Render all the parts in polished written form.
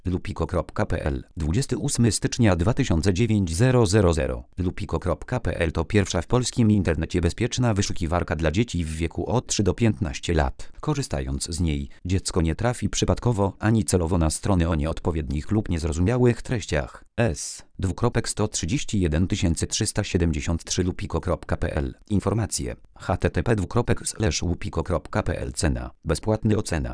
Lupiko.pl 28 stycznia 2009 000 Lupiko.pl to pierwsza w polskim internecie bezpieczna wyszukiwarka dla dzieci w wieku od 3 do 15 lat. Korzystając z niej, dziecko nie trafi przypadkowo ani celowo na strony o nieodpowiednich lub niezrozumiałych treściach. S:131 373 Lupiko.pl Informacje http://lupiko.pl Cena bezpłatny ocena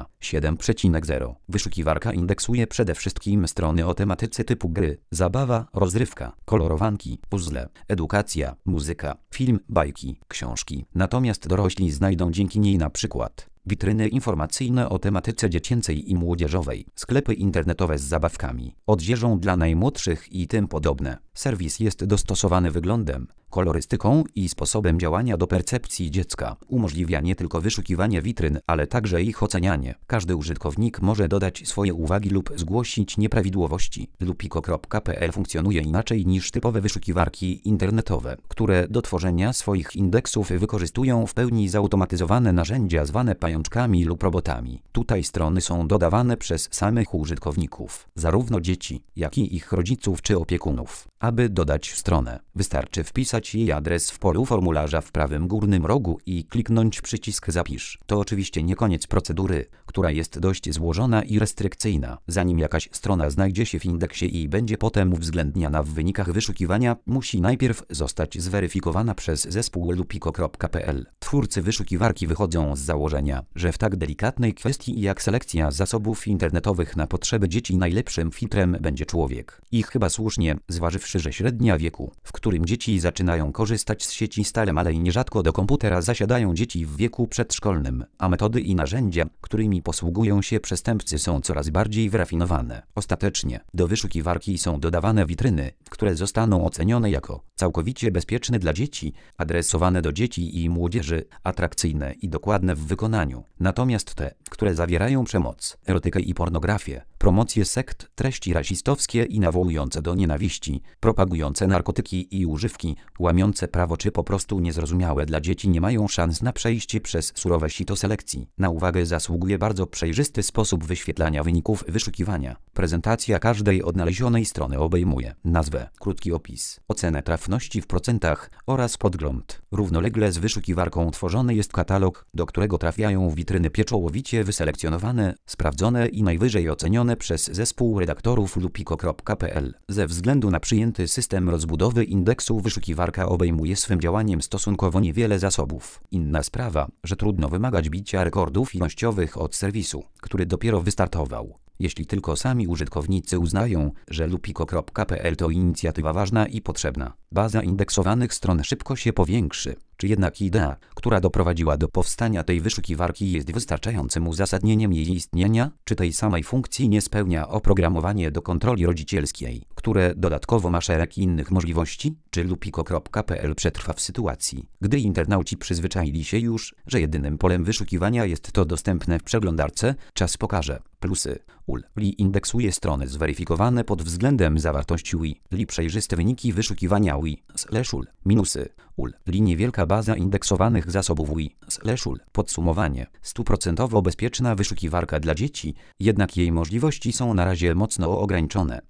7,0. Wyszukiwarka indeksuje przede wszystkim strony o tematyce typu gry, zabawa, rozrywka, kolorowanki, puzzle, edukacja, muzyka, film, bajki, książki. Natomiast dorośli znajdą dzięki niej na przykład witryny informacyjne o tematyce dziecięcej i młodzieżowej, sklepy internetowe z zabawkami, odzieżą dla najmłodszych i tym podobne. Serwis jest dostosowany wyglądem, kolorystyką i sposobem działania do percepcji dziecka. Umożliwia nie tylko wyszukiwanie witryn, ale także ich ocenianie. Każdy użytkownik może dodać swoje uwagi lub zgłosić nieprawidłowości. Lupiko.pl funkcjonuje inaczej niż typowe wyszukiwarki internetowe, które do tworzenia swoich indeksów wykorzystują w pełni zautomatyzowane narzędzia zwane pajączkami lub robotami. Tutaj strony są dodawane przez samych użytkowników, zarówno dzieci, jak i ich rodziców czy opiekunów. Aby dodać stronę, wystarczy wpisać jej adres w polu formularza w prawym górnym rogu i kliknąć przycisk Zapisz. To oczywiście nie koniec procedury, która jest dość złożona i restrykcyjna. Zanim jakaś strona znajdzie się w indeksie i będzie potem uwzględniana w wynikach wyszukiwania, musi najpierw zostać zweryfikowana przez zespół Lupiko.pl. Twórcy wyszukiwarki wychodzą z założenia, że w tak delikatnej kwestii jak selekcja zasobów internetowych na potrzeby dzieci najlepszym filtrem będzie człowiek. I chyba słusznie, zważywszy, że średnia wieku, w którym dzieci zaczynają korzystać z sieci stale maleje, nierzadko do komputera zasiadają dzieci w wieku przedszkolnym, a metody i narzędzia, którymi posługują się przestępcy, są coraz bardziej wyrafinowane. Ostatecznie do wyszukiwarki są dodawane witryny, które zostaną ocenione jako całkowicie bezpieczne dla dzieci, adresowane do dzieci i młodzieży, atrakcyjne i dokładne w wykonaniu. Natomiast te, które zawierają przemoc, erotykę i pornografię, promocje sekt, treści rasistowskie i nawołujące do nienawiści, propagujące narkotyki i używki, łamiące prawo czy po prostu niezrozumiałe dla dzieci, nie mają szans na przejście przez surowe sito selekcji. Na uwagę zasługuje bardzo przejrzysty sposób wyświetlania wyników wyszukiwania. Prezentacja każdej odnalezionej strony obejmuje nazwę, krótki opis, ocenę trafności w procentach oraz podgląd. Równolegle z wyszukiwarką tworzony jest katalog, do którego trafiają witryny pieczołowicie wyselekcjonowane, sprawdzone i najwyżej ocenione przez zespół redaktorów Lupiko.pl. Ze względu na przyjęty system rozbudowy indeksu wyszukiwarka obejmuje swym działaniem stosunkowo niewiele zasobów. Inna sprawa, że trudno wymagać bicia rekordów ilościowych od serwisu, który dopiero wystartował. Jeśli tylko sami użytkownicy uznają, że Lupiko.pl to inicjatywa ważna i potrzebna, baza indeksowanych stron szybko się powiększy. Czy jednak idea, która doprowadziła do powstania tej wyszukiwarki, jest wystarczającym uzasadnieniem jej istnienia? Czy tej samej funkcji nie spełnia oprogramowanie do kontroli rodzicielskiej, które dodatkowo ma szereg innych możliwości? Czy Lupiko.pl przetrwa w sytuacji, gdy internauci przyzwyczaili się już, że jedynym polem wyszukiwania jest to dostępne w przeglądarce? Czas pokaże. Plusy. Li indeksuje strony zweryfikowane pod względem zawartości UI. Li przejrzyste wyniki wyszukiwania UI. Minusy. Li niewielka baza indeksowanych zasobów UI. Podsumowanie. 100% bezpieczna wyszukiwarka dla dzieci, jednak jej możliwości są na razie mocno ograniczone.